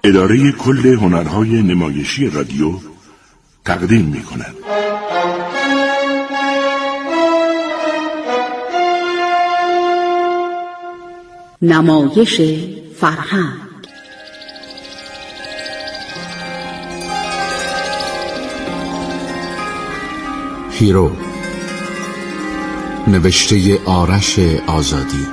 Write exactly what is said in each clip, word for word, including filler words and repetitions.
اداره کل هنرهای نمایشی رادیو تقدیم می کند. نمایش فرهنگ. هیرو، نوشته آرش آزادی.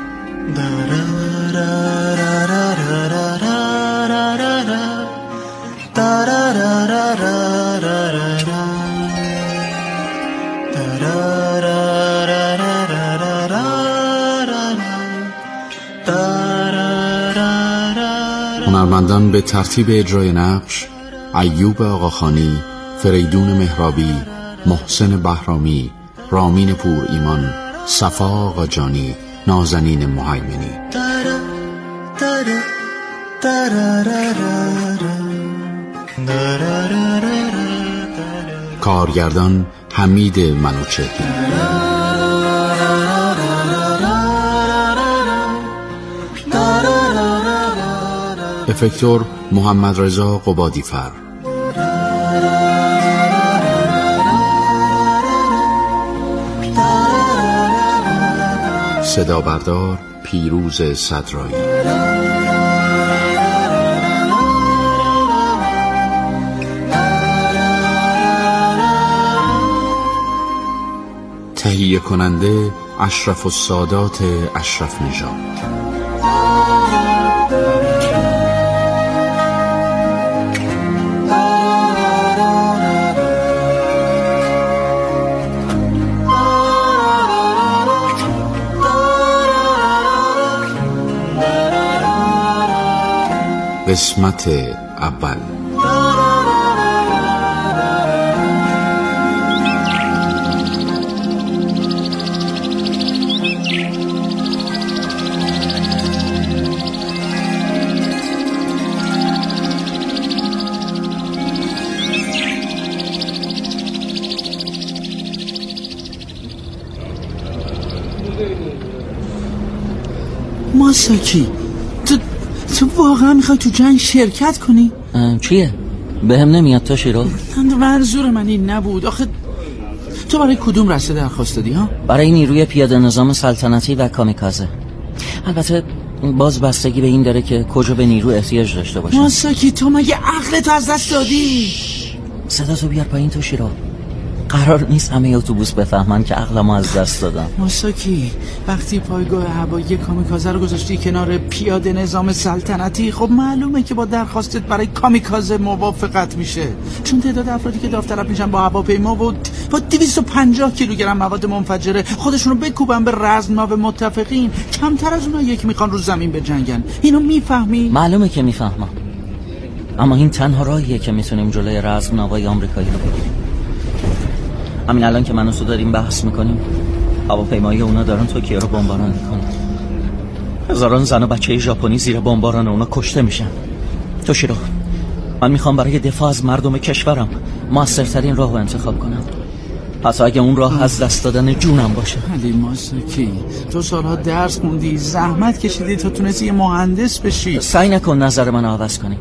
هنرمندان به ترتیب اجرای نقش: ایوب آقاخانی، فریدون مهرابی، محسن بهرامی، رامین پور ایمان، صفا آقاجانی، نازنین مهیمنی. کارگردان حمید منوچهری. افکتور محمد رضا قبادیفر. صدا بردار پیروز صدرایی. تهیه کننده اشرف السادات اشرف نژاد. قسمت اول. ماساکی، تو تو واقعا میخوای تو جنگ شرکت کنی؟ چیه؟ به هم نمیاد تا شیرو؟ منظور من این نبود. آخه تو برای کدوم رسته درخواست دادی ها؟ برای نیروی پیاده نظام سلطنتی و کامیکازه. البته باز بستگی به این داره که کجا به نیرو احتیاج داشته باشه. ماساکی، تو مگه عقلتو از دست دادی؟ صدا تو بیار پایین تو شیرو. قرار نیست همه اتوبوس بفهمن که عقلمو از دست دادم. ماساکی، وقتی پایگاه هوایی کامیکازه رو گذاشتی کنار پیاده نظام سلطنتی، خب معلومه که با درخواستت برای کامیکازه موافقت میشه، چون تعداد افرادی که داوطلب میشن با هواپیما و با دویست و پنجاه کیلوگرم مواد منفجره خودشونو بکوبن به رزمناو متفقین، کمتر از اونها یک میخوان رو زمین بجنگن. اینو میفهمی؟ معلومه که میفهمم، اما این تنها راهیه که میتونیم جلوی رزمناوای آمریکایی رو بگیریم. همین الان که من و تو داریم بحث میکنیم، هواپیمایی اونا دارن توکیو رو بمباران میکنن. هزاران زن و بچه ژاپنی زیر بمباران اونا کشته میشن. تو شیرو، من میخوام برای دفاع از مردم کشورم موثرترین راهو انتخاب کنم، حتی اگه اون راه از دست دادن جونم باشه. علی ماساکی، تو سالها درس خوندی، زحمت کشیدی تا تونستی یه مهندس بشی. سعی نکن نظر من عوض کنی.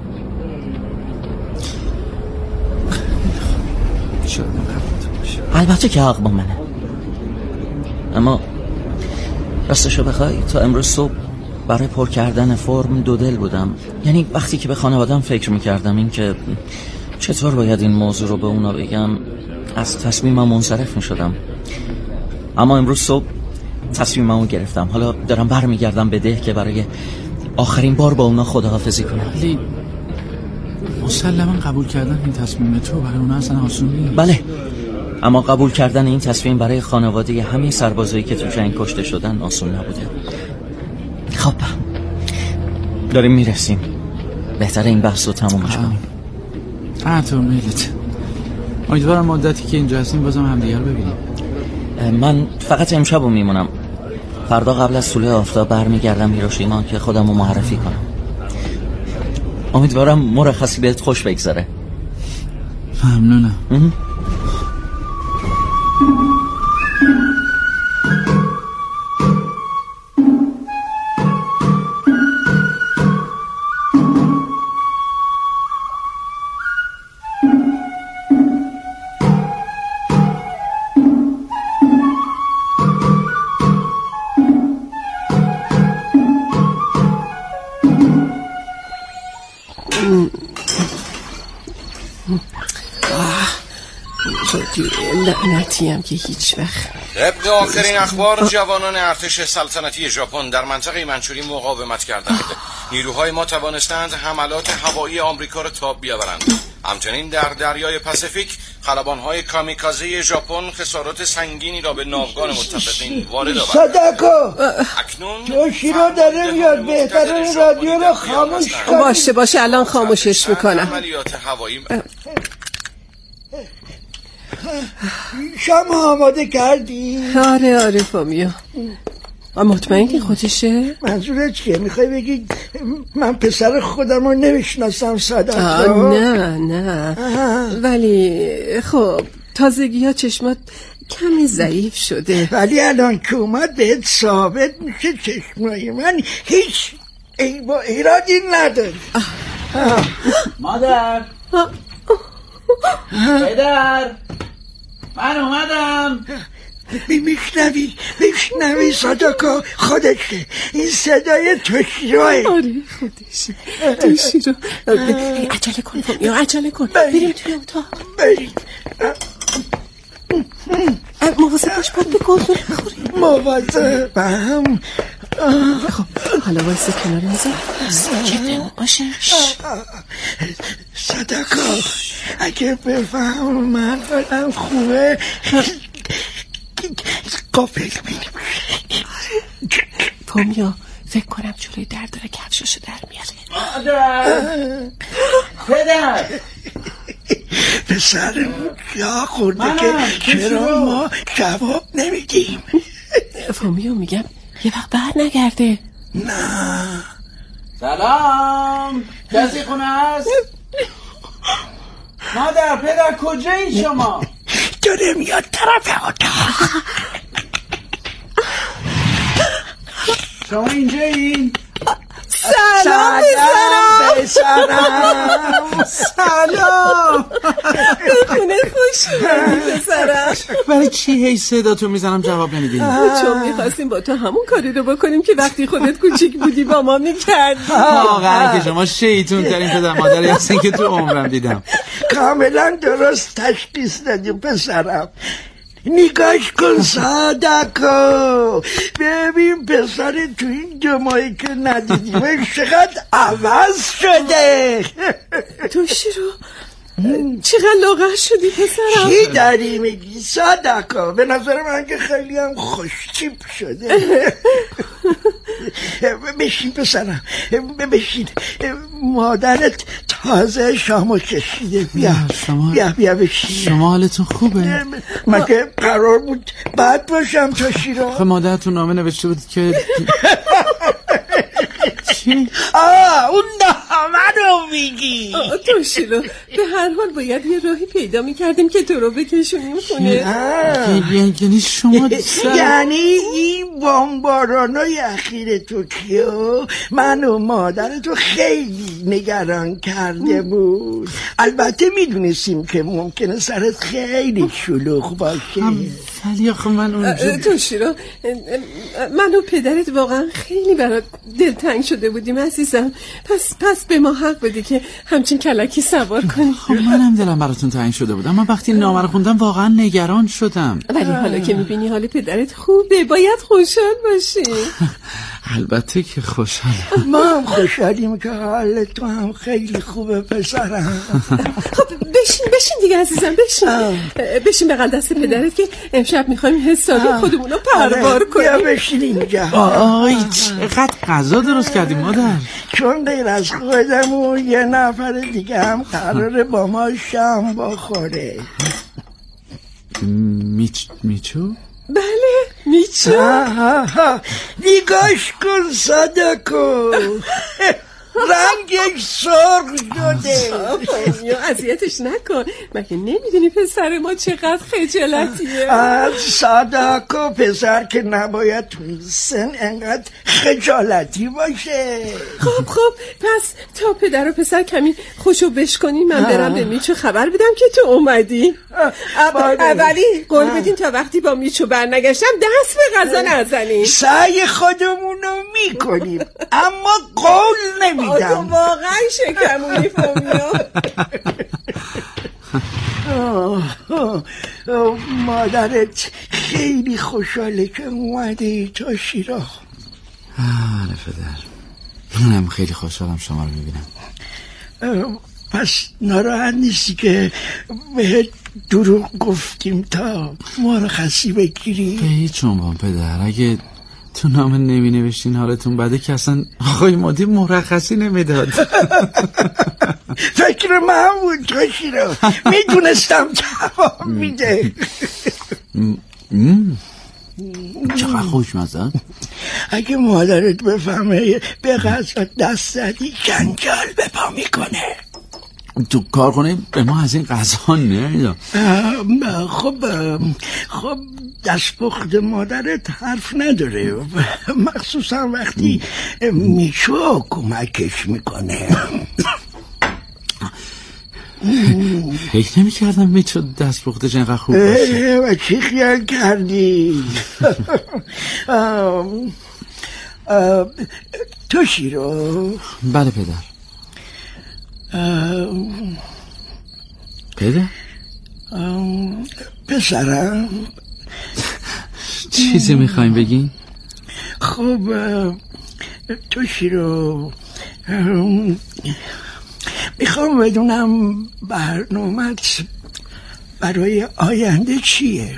البته که حق با منه، اما راستشو بخوای تا امروز صبح برای پر کردن فرم دو دل بودم. یعنی وقتی که به خانوادم فکر میکردم این که چطور باید این موضوع رو به اونا بگم، از تصمیمم منصرف میشدم. اما امروز صبح تصمیممو گرفتم. حالا دارم برمیگردم به ده که برای آخرین بار با اونا خداحافظی کنم. علی، مسلما قبول کردن این تصمیم تو برای اونا اصلا آسون نیست. بله، اما قبول کردن این تصمیم برای خانواده همه سربازایی که تو جنگ کشته شدن آسون نبوده. خب داریم میرسیم، بهتره این بحث رو تمومش کنیم. اه تو میلت. امیدوارم مدتی که اینجا هستیم بازم همدیگر ببینیم. من فقط امشب رو میمونم، فردا قبل از طلوع آفتاب برمیگردم هیروشیما که خودم رو معرفی کنم. امیدوارم مرخصی بهت خوش بگذره. ممنونم. رادیو لعنتی هم که هیچ وقت. طبق آخرین اخبار جوانان ارتش سلطنتی ژاپن در منطقه منچوری مقاومت کردند. نیروهای ما توانستند حملات هوایی آمریکا را تاب بیاورند. همچنین در دریای پاسیفیک خلبان‌های کامیکازه ژاپن خسارات سنگینی را به ناوگان متفقین وارد آوردند. صداکو اکنون توشیرو داره میاد، بهتره رادیو رو خاموش کنی. باشه باشه الان خاموشش میکنم. عملیات هوایی شام آماده کردی؟ آره آره فامیو. مطمئن که خودشه؟ منظورت چیه؟ میخوای بگی من پسر خودم رو نمیشناسم صداکو؟ نه نه آه. ولی خب تازگی ها چشمات کمی ضعیف شده، ولی الان که اومد بهت ثابت میشه چشمای من هیچ ای با ایرادی نداره. مادر پدر من اومدم. میشنوی میشنوی صداکو؟ خودشه، این صدای توشیروه. آره خودشه توشیرو. عجله کن فامیو عجله کن، بریم توی اتاق. بریم. مواظب باش باید به گلدون بخوری. مواظبم. خب حالا وایسه کنار میزم ساکت باشه. صداکو اگه بفهم من حالم خوبه قافل بینیم. فامیو فکر کنم جلوی در داره کفشاشو در میاره. مادر پدر پسرمون جا خورده که چرا ما جواب نمیدیم. فامیو میگم یه وقت بر نگرده. نه. سلام کسی خونه هست؟ مادر پدر کجایی شما؟ داره میاد طرف اتاق. شما اینجایی؟ سلام پسرم. سلام خونه خوش اومدی پسرم. برای چی هی صدا تو میزنم جواب نمیدی؟ چون میخواستیم با تو همون کاری رو بکنیم که وقتی خودت کوچیک بودی با ما میکردی. واقعا که شما شیطون ترین پدر مادری هستین که تو عمرم دیدم. کاملا درست تشخیص دادی پسرم. نگاش کن صداکو، ببین پسر تو این دو ماهی که ندیدیم چقدر عوض شده. توشیرو چقدر لاغر شدی پسرم. چی داری میگی صداکو؟ به نظر من که خیلی هم خوشتیپ شده. بشین پسرم بشین، مادرت تازه شامو کشیده. بیا شما... بیا بیا بشین. شما حالتون خوبه؟ مگه قرار بود بعد باشم توشیرو؟ خب مادرتون نامه نوشته بود که چی؟ آه اون نامه رو میگی؟ توشیرو به هر حال باید یه راهی پیدا میکردیم که تو رو بکشونیم خونه. یعنی شما یعنی این بمبارانای اخیر توکیو من و مادر تو خیلی نگران کرده بود. البته میدونستیم که ممکنه سرت خیلی شلوغ باشه. ولی آخه من اونجا توشیرو من و پدرت واقعا خیلی برات دلتنگ شده بودیم عزیزم. پس پس به ما حق بدی که همچین کلکی سوار کنی. خب منم دلم براتون تنگ شده بود، اما وقتی نامه رو خوندم واقعا نگران شدم. ولی حالا که میبینی حال پدرت خوبه باید خوشحال باشی. البته که خوشحالم. ما هم خوشحالیم که حال تو هم خیلی خوبه پسرم. خب بشین بشین دیگه عزیزم بشین. بشین بغل دست پدرت که امشب میخوایم حسابی خودمون رو پروار کنیم. بیا بشین اینجا. آی چقدر غذا درست کردیم مادر. چون غیر از خودمون یه نفر دیگه هم قراره با ما شام بخوره. میچ میچو؟ بله میچو. نگاش کن صداکو، رنگش سرخ شده. فامیو اذیتش نکن، مگه نمیدونی پسر ما چقدر خجالتیه؟ از صداکو پسر که نباید تو این سن انقدر خجالتی باشه. خب خب پس تا پدر و پسر کمی خوشو بشکنی من برم به میچو خبر بدم که تو اومدی. اولی قول بدین تا وقتی با میچو برنگشتم دست به غذا نزنین. سعی خودمونو میکنیم اما قول نمیدم. واقعا شکمونی فامیلا. مادرت خیلی خوشحاله که اومدی تو شیرو. آره پدر، منم خیلی خوشحالم شما رو میبینم. پس ناراحت نیستی که بهت دروغ گفتیم تا مرخصی بگیری؟ به هیچ عنوان پدر، اگه تو نامه نمی نوشتین حالتون بده که اصلا آقای مدیر مرخصی نمیداد. فکر من بود تو شیرو، میدونستم جواب میده. چقدر خوشمزه. اگه مادرت بفهمه به غذا دست زدی جنجال به پا میکنه. تو کار کنه به ما از این غذا نمیدم. خب خب دست پخت مادرت حرف نداره، مخصوصا وقتی میشو کمکش میکنه. فکر نمی کردم میشو دست پختش اینقدر خوب باشه. و چی خیال کردی؟ تو شیرو؟ بله پدر. پدر؟ پسرم چیزی میخوایم بگین؟ خب تو شیرو، میخوام بدونم برنامه‌ت برای آینده چیه؟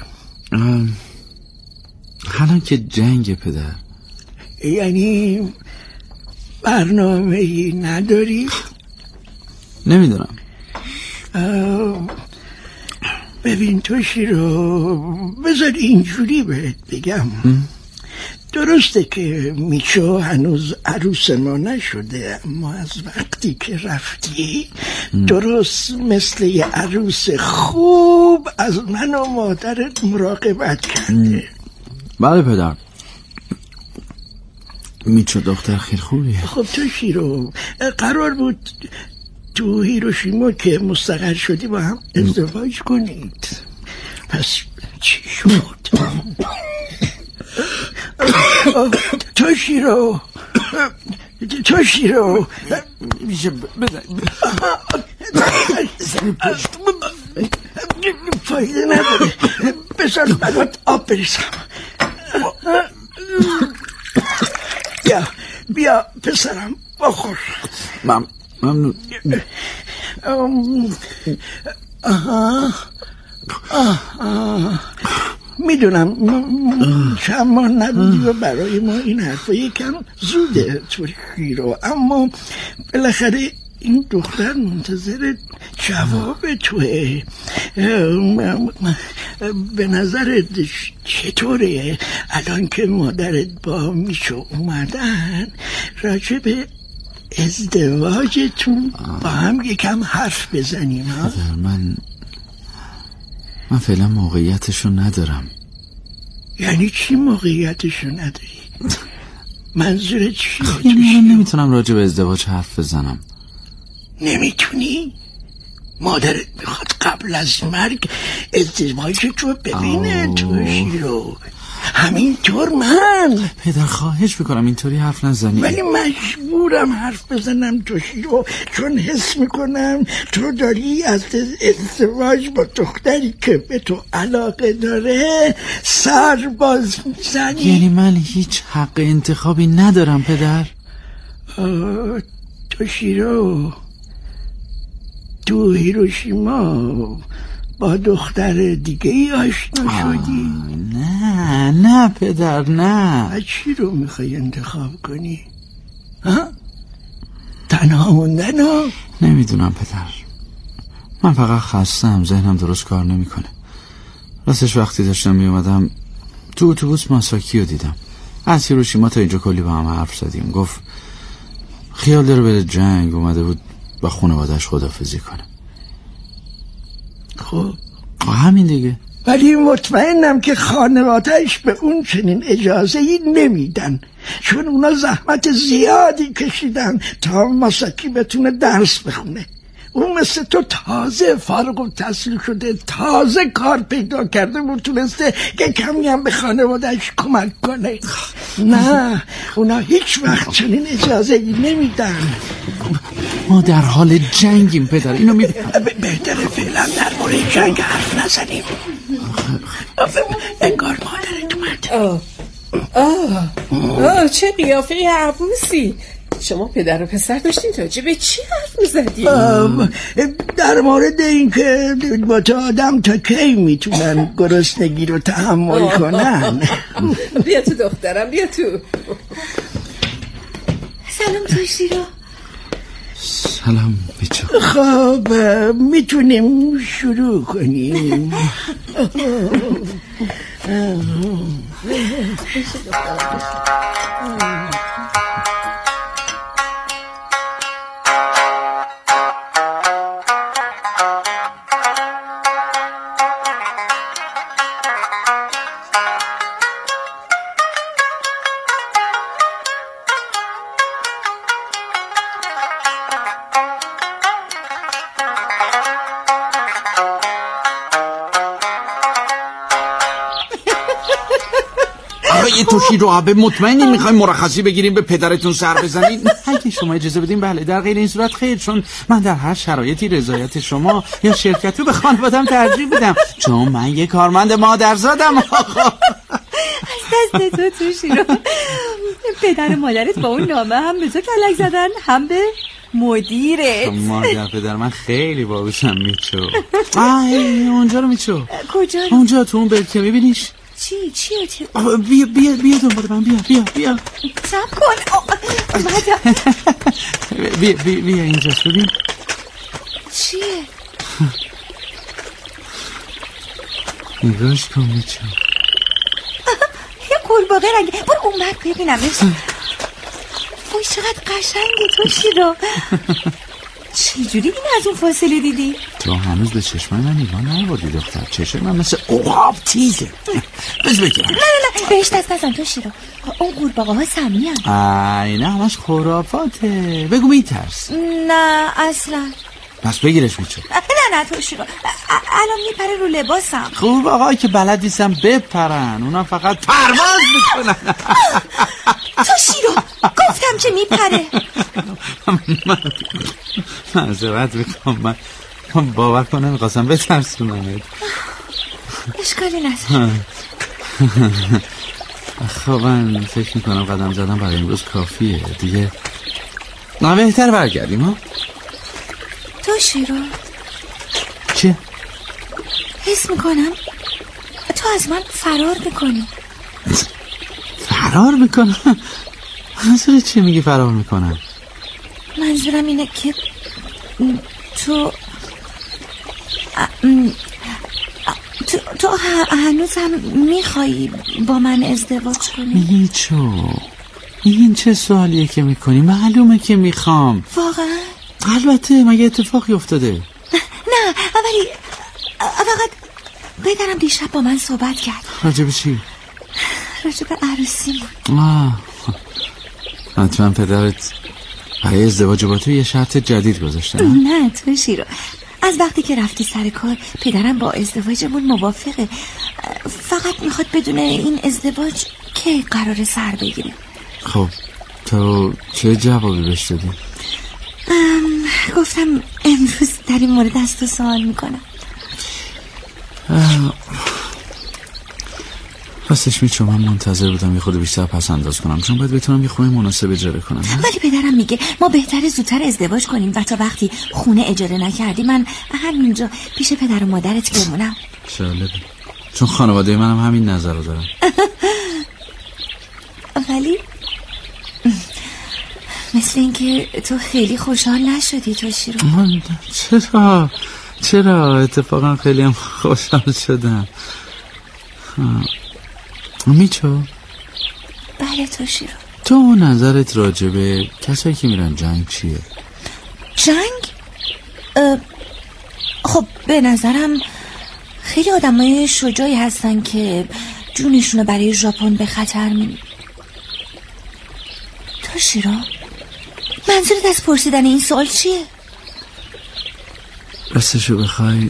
حالا که جنگ پدر. یعنی برنامه‌ای نداری؟ نمیدونم. ببین تو شیرو، بذار اینجوری بهت بگم. درسته که میشو هنوز عروس ما نشده، اما از وقتی که رفتی درست مثل یه عروس خوب از من و مادرت مراقبت کرده. بله پدر، میشو دختر خیلی خوبیه. خب تو شیرو، قرار بود تو هیروشیما که مستقر شدی با هم ازدواج کنید، پس چی شد؟ تو شیرو تو شیرو میشه بزن فایده نداره، بذار برات آب بریزم. بیا بیا پسرم بخور. مم ممنون. آها آها میدونم چند ماه نبودی و برای ما این حرفا یکم زوده طوری رو، اما بالاخره این دختر منتظر جواب توه. به نظرت چطوره الان که مادرت با میشو اومدن راجع به ازدواجتون با هم یکم حرف بزنیم؟ ها من من فعلا موقعیتشو ندارم. یعنی چی موقعیتشو نداری؟ منظورت چیه؟ یعنی من نمیتونم راجع به ازدواج حرف بزنم. نمیتونی؟ مادرت میخواد قبل از مرگ ازدواج تو ببینه تو شیرو. همینطور من پدر خواهش میکنم اینطوری حرف نزنی. ولی مجبورم حرف بزنم تو شیرو، چون حس میکنم تو داری از ازدواج با دختری که به تو علاقه داره سر باز میزنی. یعنی من هیچ حق انتخابی ندارم پدر؟ تو شیرو تو هیروشیما با دختر دیگه ای آشنا شدی؟ نه نه پدر نه. چی رو میخوای انتخاب کنی؟ ها؟ تنها موندن ها؟ نمیدونم پدر، من فقط خستم، ذهنم درست کار نمیکنه. راستش وقتی داشتم میومدم تو اتوبوس ماساکی رو دیدم. از هیروشیما تا اینجا کلی با هم حرف زدیم. گفت خیال داره بره جنگ، اومده بود با خانواده‌اش خداحافظی کنه. خب همین دیگه. ولی مطمئنم که خانواده‌اش به اون چنین اجازه ای نمیدن، چون اونا زحمت زیادی کشیدن تا ماساکی بتونه درس بخونه. اون مثل تو تازه فارغ التحصیل شده، تازه کار پیدا کرده و تونسته که کمی هم به خانواده‌اش کمک کنه. نه اونا هیچ وقت چنین اجازه نمیدن. ما در حال جنگیم پدر، اینو می بهتره فعلا در مورد جنگ حرف نزنیم. انگار مادرت اومد. آه آه آه چه قیافه عبوسی. شما پدر و پسر داشتین راجع به چی حرف می‌زدین؟ در مورد اینکه با تا آدم تا کی میتونن گرسنگی رو تحمل کنن. بیا تو دخترم، بیا تو. سلام توشیرو. سلام میچو. خب میتونیم شروع کنیم. آقای توشیرو آبه مطمئنین میخوایم مرخصی بگیریم به پدرتون سر بزنید؟ اگه شما اجازه بدین بله، در غیر این صورت خیر، چون من در هر شرایطی رضایت شما یا شرکت رو به خانوادم ترجیح میدم، چون من یه کارمند مادرزادم. آقا از دست تو توشیرو. پدر و مادرت با اون نامه هم به تو کلک زدن هم به مدیرت. مادر پدر من خیلی باهوشم میچو. آه اونجا رو میچو. کجا رو؟ اونجا تو اون برکه میبینیش؟ چی چی چی؟ بیا بیا بیا دنبال من، بیا بیا بیا صبر کن. اومدم. بیا بیا بیا اینجاست، ببین چیه؟ نگاش کن میچو. یه قورباغه رنگی. برو اون بر ببینمش. وای چقدر قشنگه توشیرو. چجوری این از اون فاصله دیدی؟ تو هنوز به چشمای من نگاه نبودی دختر. چشم من مثل عقاب تیزه. بز بگیرم. نه نه نه بهش دست نزن توشیرو. اون قورباغه ها سمی هم. آی نه همش خرافاته. بگو میترس. نه اصلا. پس بگیرش میچو. نه نه توشیرو الان میپره رو لباسم. قورباغه‌ای که بلد نیستن بپرن، اونا فقط پرواز میکنن. توشیرو گفتم که میپره. من معذرت میکنم، من من باور کنم میخواستم بترسونم. اشکالی نداره. خب من فکر میکنم قدم زدم برای امروز کافیه دیگه. نه بهتر برگردیم ها. توشیرو چه؟ حس میکنم تو از من فرار میکنی. فرار میکنم؟ منظور چی میگی فرار میکنم؟ منظورم اینه که تو تو, تو هنوز هم میخوایی با من ازدواج کنی؟ میچو این چه سوالیه که میکنی؟ معلومه که میخوام. واقعا؟ البته. مگه اتفاقی افتاده؟ نه ولی فقط پدرم دیشب با من صحبت کرد. راجب چی؟ راجب عروسی. آه حتما پدرت برای ازدواج با تو یه شرط جدید گذاشته. نه توشیرو از وقتی که رفتی سر کار پدرم با ازدواجمون موافقه، فقط میخواد بدونه این ازدواج کی قراره سر بگیره. خب تو چه جوابی بهش دادی؟ گفتم امروز در این مورد از تو سوال میکنم. راستش میچو من منتظر بودم یه خود بیشتر پس انداز کنم، چون باید بتونم یه خونه مناسب اجاره کنم. ولی پدرم میگه ما بهتره زودتر ازدواج کنیم و تا وقتی خونه اجاره نکردی من همینجا پیش پدر و مادرت بمونم. جالبه، چون خانواده منم همین نظر رو دارم. ولی مثل اینکه تو خیلی خوشحال نشدی توشیرو. چرا؟ چرا؟ اتفاقا خیلی هم خوشحال شدم. میچو؟ بله توشیرو. تو نظرت راجبه کسایی که میرن جنگ چیه؟ جنگ؟ خب به نظرم خیلی آدمای شجاعی هستن که جونشونو برای ژاپن به خطر می. توشیرو منظورت از پرسیدن این سوال چیه؟ راستشو بخوای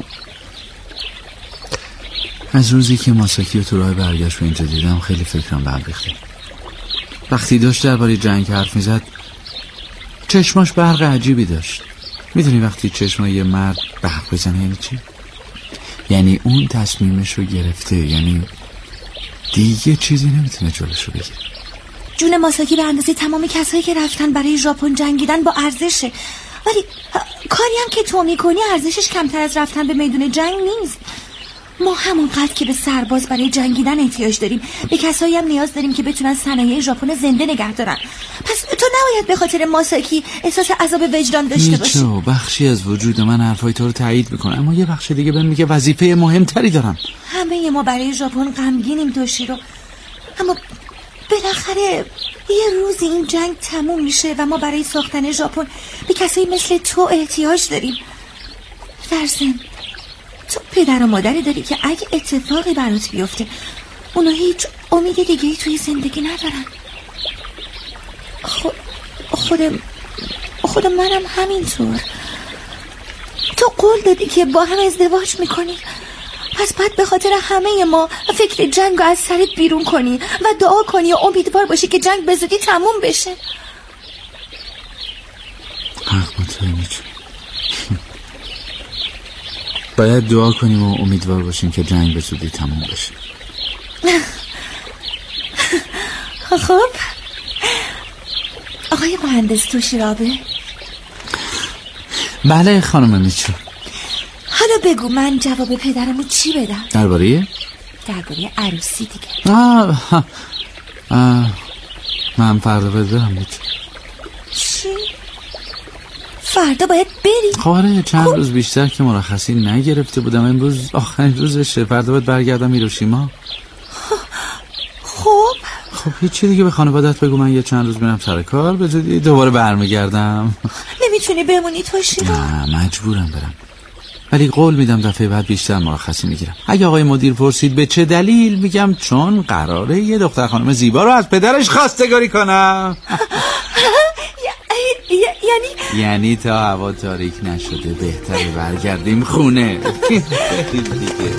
از روزی که ماساکی و تو راه برگشت به اینجا دیدم خیلی فکرم به هم ریخته. وقتی داشت درباره جنگ حرف میزد چشماش برق عجیبی داشت. میدونی وقتی چشمای یه مرد برق بزنه یعنی چی؟ یعنی اون تصمیمش رو گرفته، یعنی دیگه چیزی نمیتونه جلوش رو بگیره. جون ماساکی به اندازه تمام کسایی که رفتن برای ژاپن جنگیدن با ارزشه، ولی کاری هم که تو میکنی ارزشش کمتر از رفتن به میدون جنگ نیست. ما همونقدر که به سرباز برای جنگیدن احتیاج داریم، به کسایی هم نیاز داریم که بتونن صنایع ژاپن زنده نگه دارن. پس تو نباید به خاطر ماساکی احساس عذاب وجدان داشته باشی. میچو، بخشی از وجود من حرفای تو رو تایید میکنه، اما یه بخش دیگه بهم میگه وظیفه مهمتری دارم. همه ما برای ژاپن غمگینیم توشیرو، اما بالاخره یه روزی این جنگ تموم میشه و ما برای ساختن ژاپن به کسایی مثل تو احتیاج داریم. در ضمن تو پدر و مادری داری که اگه اتفاقی برات بیفته اونا هیچ امید دیگه‌ای توی زندگی ندارن. خود خودم خودم منم همینطور. تو قول دادی که با هم ازدواج میکنی، پس باید به خاطر همه ما فکر جنگ رو از سرت بیرون کنی و دعا کنی و امیدوار باشی که جنگ به زودی تموم بشه. حق با توی میچون. باید دعا کنیم و امیدوار باشیم که جنگ به زودی تموم بشه. خب آقای مهندس توشیرابه؟ بله خانم میچو. حالا بگو من جواب پدرمو چی بدم؟ درباره؟ درباره عروسی دیگه. آه, آه. من فردا باید برم میچو. چی؟ فردا باید بری؟ خواهره چند روز بیشتر که مرخصی نگرفته بودم، امروز آخرین روزشه. فردا باید برگردم هیروشیما. خب خب هیچی دیگه، به خانوادت بگو من یه چند روز میرم سر کار، به زودی دوباره برمیگردم. نمیتونی بمونی توشیرو؟ نه مجبورم برم، ولی قول میدم دفعه بعد بیشتر مرخصی میگیرم. اگه آقای مدیر پرسید به چه دلیل، میگم چون قراره یه دختر خانم زیبا رو از پدرش خواستگاری کنم. یعنی یعنی تا هوا تاریک نشده بهتره برگردیم خونه. دیگه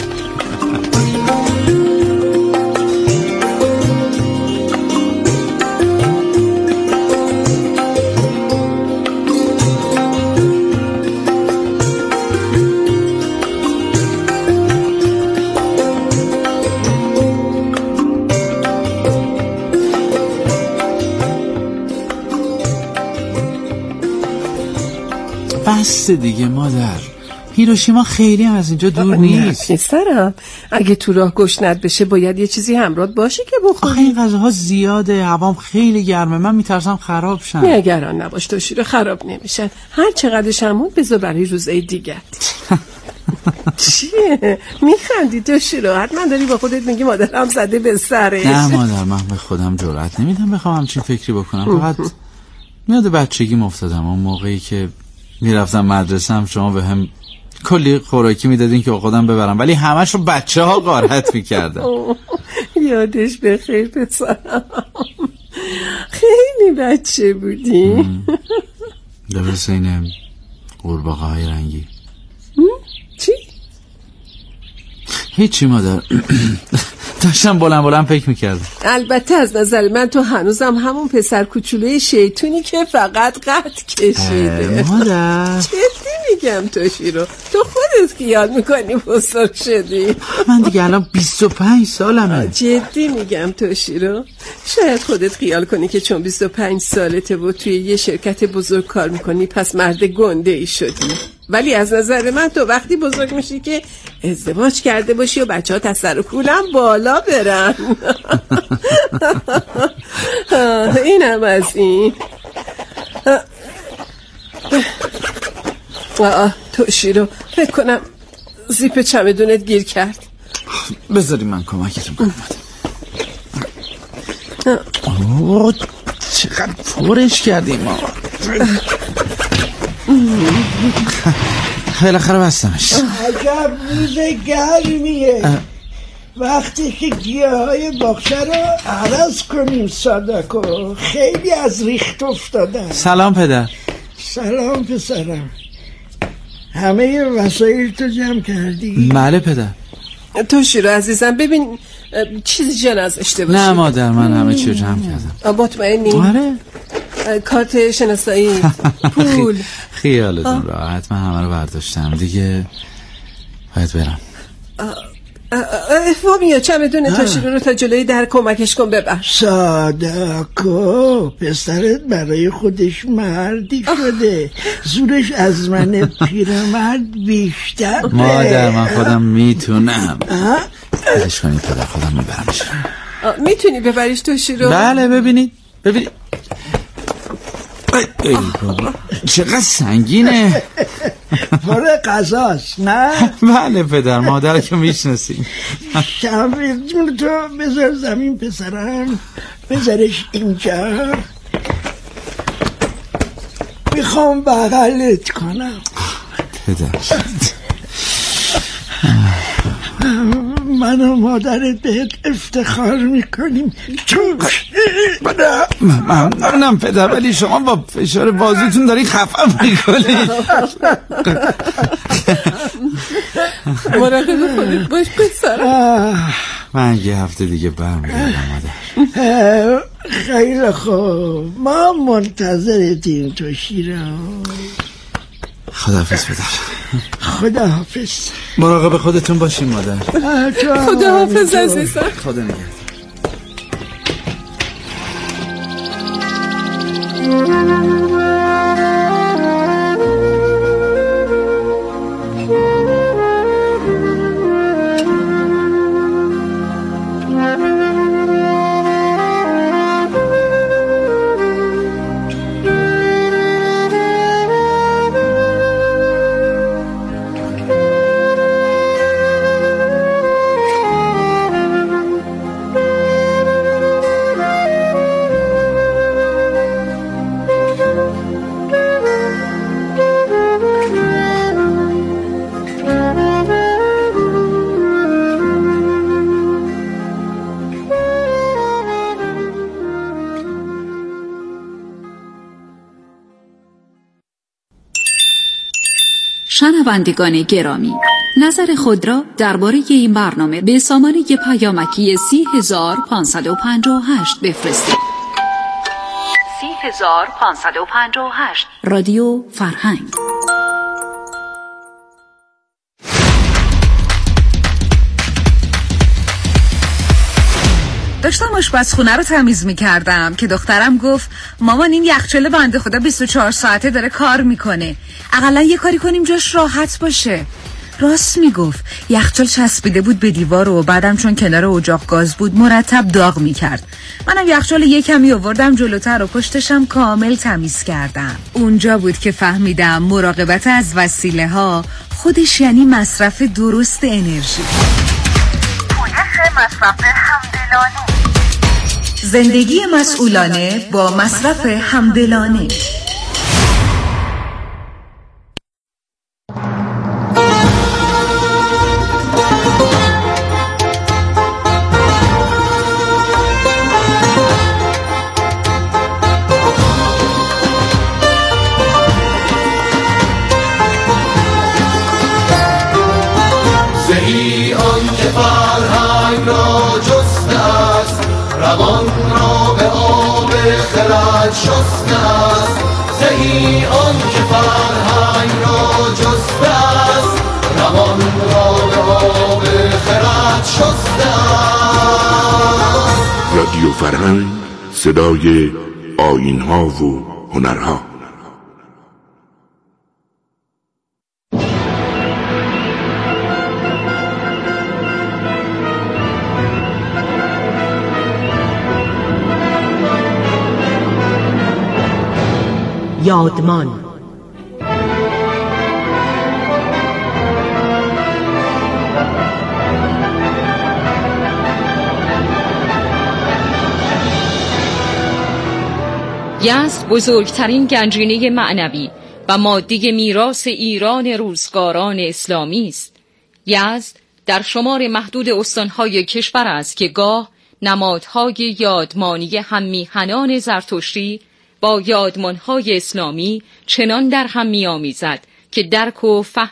بس دیگه مادر، هیروشیما خیلی هم از اینجا دور نیست. پسرم اگه تو راه گشنت بشه باید یه چیزی همراه باشه که بخوری. آخه این غذاها زیاده، هوام خیلی گرمه، من میترسم خراب شن. نگران نباش توشیرو، خراب نمیشن. هر چقدر شمون بذار برای روزای دیگه. چیه میخندی توشیرو؟ حتما داری با خودت میگی مادرم زده به سرش. نه مادر، من به خودم جرئت نمیدم بخوام همچین فکری بکنم. فقط میاد بچگی افتادم اون موقعی که میرفتم مدرسه هم شما به هم کلی خوراکی میدادین که خودم ببرم، ولی همش رو بچه ها غارت میکردن. یادش بخیر پسرم، خیلی بچه بودی. درست اینه قورباغه های رنگی. چی؟ هیچی مادر، داشتم بلند بلند فکر میکردم. البته از نظر من تو هنوزم همون پسر کوچولوی شیطونی که فقط قد کشیده. مادر جدی میگم توشیرو، تو خودت خیال میکنی بزرگ شدی. من دیگه الان بیست و پنج سالمه. جدی میگم توشیرو، شاید خودت خیال کنی که چون بیست و پنج سالته و توی یه شرکت بزرگ کار میکنی پس مرد گنده ای شدی، ولی از نظر من تو وقتی بزرگ میشی که ازدواج کرده باشی و بچه ها تا سر و کولم بالا برن. اینم از این. توشیرو فکر کنم زیپ چمدونت گیر کرد. بذاری من کمکتون کنم. اوه چقدر پرش کردیم ما. بالاخره بستمش. عجب روز گرمیه، وقتی که گیاه های باغچه رو عرض کنیم صادقو، خیلی از ریخت افتادن. سلام پدر. سلام پسرم، همه وسایل تو جمع کردی؟ بله پدر. توشیرو عزیزم ببین چیزی جا نذاشته باشه. نه مادر، من همه چی رو جمع کردم. مطمئنی؟ آره. کارت شناسایی، پول. خیالتون راحت، من همه رو برداشتم دیگه. باید برم. فامیو چمدون تاشیرو رو تا جلوی در کمکش کن ببر. صادقو پسرت برای خودش مردی شده، زورش از من پیرمرد بیشتر. مادر من خودم میتونم. بلش کنید پدر، خودم میبرمش. میتونی ببریش تاشیرو؟ بله ببینید ببینید ای بابا چقدر سنگینه. پر قضاست نه؟ بله پدر مادر که میشناسیم. شمید تو بذار زمین پسرم، بذارش اینجا. میخوام بغلت کنم پدر. من و مادرت بهت افتخار میکنیم. ممنونم پدر، ولی شما با فشار بازوتون داری خفم میکنید. مراقب خودت باش پسرم. من یه هفته دیگه برمیگردم مادر. خیلی خوب، ما منتظرتیم تو شیرم. خداحافظ پدر. خداحافظ. مراقب خودتون باشین مادر. خداحافظ عزیزم. خدا نگهدار. شنوندگان گرامی، نظر خود را درباره این برنامه به سامانه پیامکی سی هزار پانصد و پنجاه و هشت بفرستید. سی هزار پانصد و پنجاه و هشت رادیو فرهنگ. داشتم آشپزخونه رو تمیز می‌کردم که دخترم گفت مامان این یخچال بنده خدا بیست و چهار ساعته داره کار میکنه، اقلا یه کاری کنیم جاش راحت باشه. راست میگفت. یخچال چسبیده بود به دیوار و بعدم چون کنار اجاق گاز بود مرتب داغ میکرد. منم یخچال یه کمی آوردم جلوتر و پشتشم کامل تمیز کردم. اونجا بود که فهمیدم مراقبت از وسیله ها خودش یعنی مصرف درست انرژی. مصرف همدلانه. زندگی مسئولانه با مصرف همدلانه. زهی آن که فرهنگ را جسته است، روان را به آب خرد شسته است. زهی آن که فرهنگ را جسته است، روان را به آب خرد شسته است. رادیو فرهنگ، صدای آیین‌ها و هنرها. یادمان. یزد بزرگترین گنجینه معنوی و مادی میراث ایران روزگاران اسلامی است. یزد در شمار محدود استانهای کشور است که گاه نمادهای یادمانی هممیهنان زرتشتی با یادمانهای اسلامی چنان در هم می‌آمیزد که درک و فهم